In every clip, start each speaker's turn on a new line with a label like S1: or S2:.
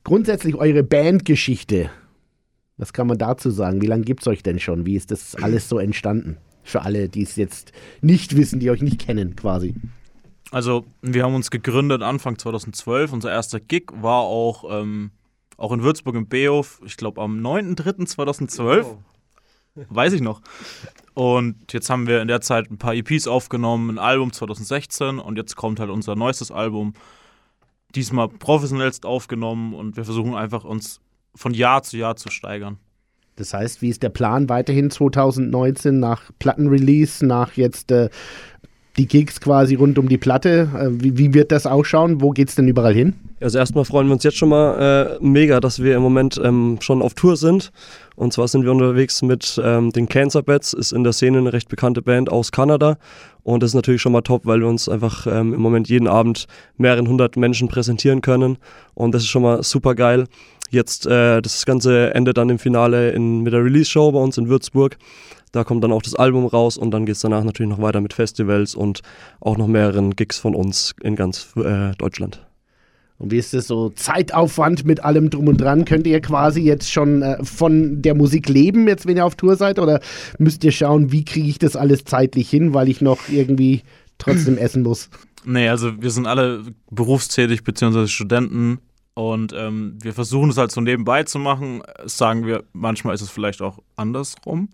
S1: Grundsätzlich eure Bandgeschichte. Was kann man dazu sagen? Wie lange gibt es euch denn schon? Wie ist das alles so entstanden? Für alle, die es jetzt nicht wissen, die euch nicht kennen quasi.
S2: Also wir haben uns gegründet Anfang 2012. Unser erster Gig war auch in Würzburg im Behof, ich glaube am 9.3.2012. Oh. Weiß ich noch. Und jetzt haben wir in der Zeit ein paar EPs aufgenommen, ein Album 2016 und jetzt kommt halt unser neuestes Album. Diesmal professionellst aufgenommen und wir versuchen einfach uns von Jahr zu Jahr zu steigern.
S1: Das heißt, wie ist der Plan weiterhin 2019 nach Plattenrelease, nach jetzt die Gigs quasi rund um die Platte? Wie wird das ausschauen? Wo geht's denn überall hin?
S3: Also erstmal freuen wir uns jetzt schon mal mega, dass wir im Moment schon auf Tour sind. Und zwar sind wir unterwegs mit den Cancer Bats, ist in der Szene eine recht bekannte Band aus Kanada. Und das ist natürlich schon mal top, weil wir uns einfach im Moment jeden Abend mehreren hundert Menschen präsentieren können. Und das ist schon mal super geil. Jetzt das Ganze endet dann im Finale mit der Release-Show bei uns in Würzburg. Da kommt dann auch das Album raus und dann geht es danach natürlich noch weiter mit Festivals und auch noch mehreren Gigs von uns in ganz Deutschland.
S1: Und wie ist das so Zeitaufwand mit allem drum und dran? Könnt ihr quasi jetzt schon von der Musik leben, jetzt wenn ihr auf Tour seid? Oder müsst ihr schauen, wie kriege ich das alles zeitlich hin, weil ich noch irgendwie trotzdem essen muss?
S2: Nee, also wir sind alle berufstätig bzw. Studenten und wir versuchen es halt so nebenbei zu machen. Sagen wir, manchmal ist es vielleicht auch andersrum.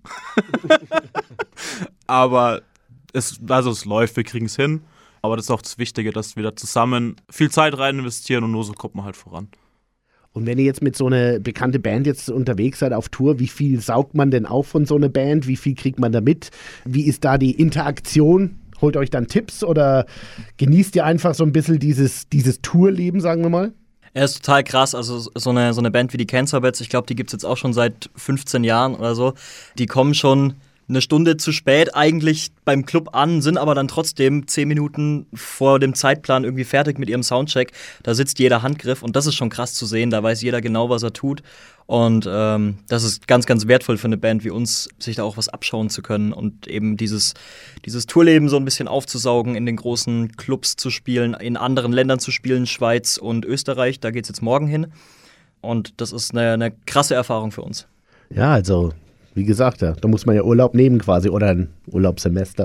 S2: Aber es läuft, wir kriegen es hin. Aber das ist auch das Wichtige, dass wir da zusammen viel Zeit rein investieren und nur so kommt man halt voran.
S1: Und wenn ihr jetzt mit so einer bekannten Band jetzt unterwegs seid auf Tour, wie viel saugt man denn auf von so einer Band? Wie viel kriegt man da mit? Wie ist da die Interaktion? Holt euch dann Tipps oder genießt ihr einfach so ein bisschen dieses Tourleben, sagen wir mal?
S4: Er ist total krass, also so eine Band wie die Cancer Bats, ich glaube, die gibt es jetzt auch schon seit 15 Jahren oder so. Die kommen schon eine Stunde zu spät eigentlich beim Club an, sind aber dann trotzdem 10 Minuten vor dem Zeitplan irgendwie fertig mit ihrem Soundcheck. Da sitzt jeder Handgriff und das ist schon krass zu sehen, da weiß jeder genau, was er tut. Und das ist ganz, ganz wertvoll für eine Band wie uns, sich da auch was abschauen zu können und eben dieses Tourleben so ein bisschen aufzusaugen, in den großen Clubs zu spielen, in anderen Ländern zu spielen, Schweiz und Österreich, da geht's jetzt morgen hin. Und das ist eine krasse Erfahrung für uns.
S1: Ja, also wie gesagt, da muss man ja Urlaub nehmen quasi oder ein Urlaubssemester.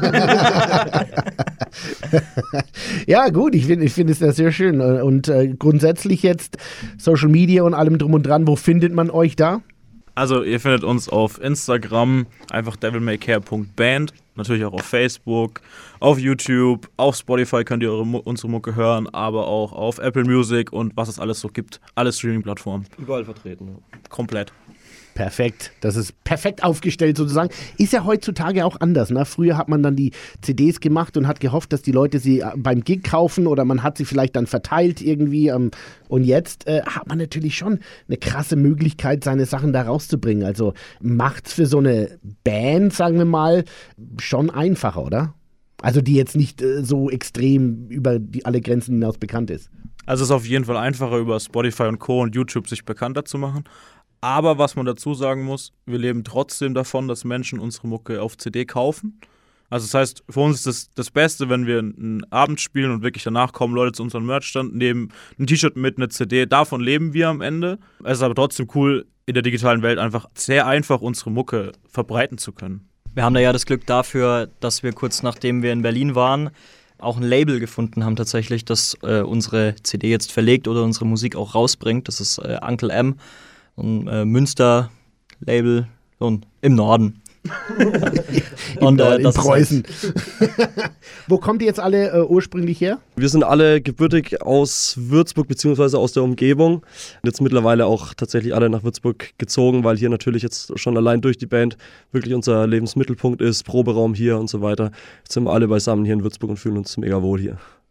S1: Ja gut, ich finde es ja sehr schön. Und grundsätzlich jetzt Social Media und allem drum und dran, wo findet man euch da?
S2: Also ihr findet uns auf Instagram, einfach devilmaycare.band, natürlich auch auf Facebook, auf YouTube, auf Spotify könnt ihr unsere Mucke hören, aber auch auf Apple Music und was es alles so gibt. Alle Streaming-Plattformen.
S3: Überall vertreten. Ja.
S2: Komplett.
S1: Perfekt, das ist perfekt aufgestellt sozusagen. Ist ja heutzutage auch anders. Ne? Früher hat man dann die CDs gemacht und hat gehofft, dass die Leute sie beim Gig kaufen oder man hat sie vielleicht dann verteilt irgendwie. Und jetzt hat man natürlich schon eine krasse Möglichkeit, seine Sachen da rauszubringen. Also macht's für so eine Band, sagen wir mal, schon einfacher, oder? Also die jetzt nicht so extrem über alle Grenzen hinaus bekannt ist.
S2: Also es ist auf jeden Fall einfacher, über Spotify und Co. und YouTube sich bekannter zu machen. Aber was man dazu sagen muss, wir leben trotzdem davon, dass Menschen unsere Mucke auf CD kaufen. Also das heißt, für uns ist das Beste, wenn wir einen Abend spielen und wirklich danach kommen Leute zu unserem Merchstand, nehmen ein T-Shirt mit, eine CD. Davon leben wir am Ende. Es ist aber trotzdem cool, in der digitalen Welt einfach sehr einfach unsere Mucke verbreiten zu können.
S4: Wir haben da ja das Glück dafür, dass wir kurz nachdem wir in Berlin waren, auch ein Label gefunden haben tatsächlich, das unsere CD jetzt verlegt oder unsere Musik auch rausbringt. Das ist Uncle M. Ein Münster-Label im Norden.
S1: Und in Preußen. Wo kommt ihr jetzt alle ursprünglich her?
S3: Wir sind alle gebürtig aus Würzburg bzw. aus der Umgebung. Jetzt mittlerweile auch tatsächlich alle nach Würzburg gezogen, weil hier natürlich jetzt schon allein durch die Band wirklich unser Lebensmittelpunkt ist, Proberaum hier und so weiter. Jetzt sind wir alle beisammen hier in Würzburg und fühlen uns mega wohl hier.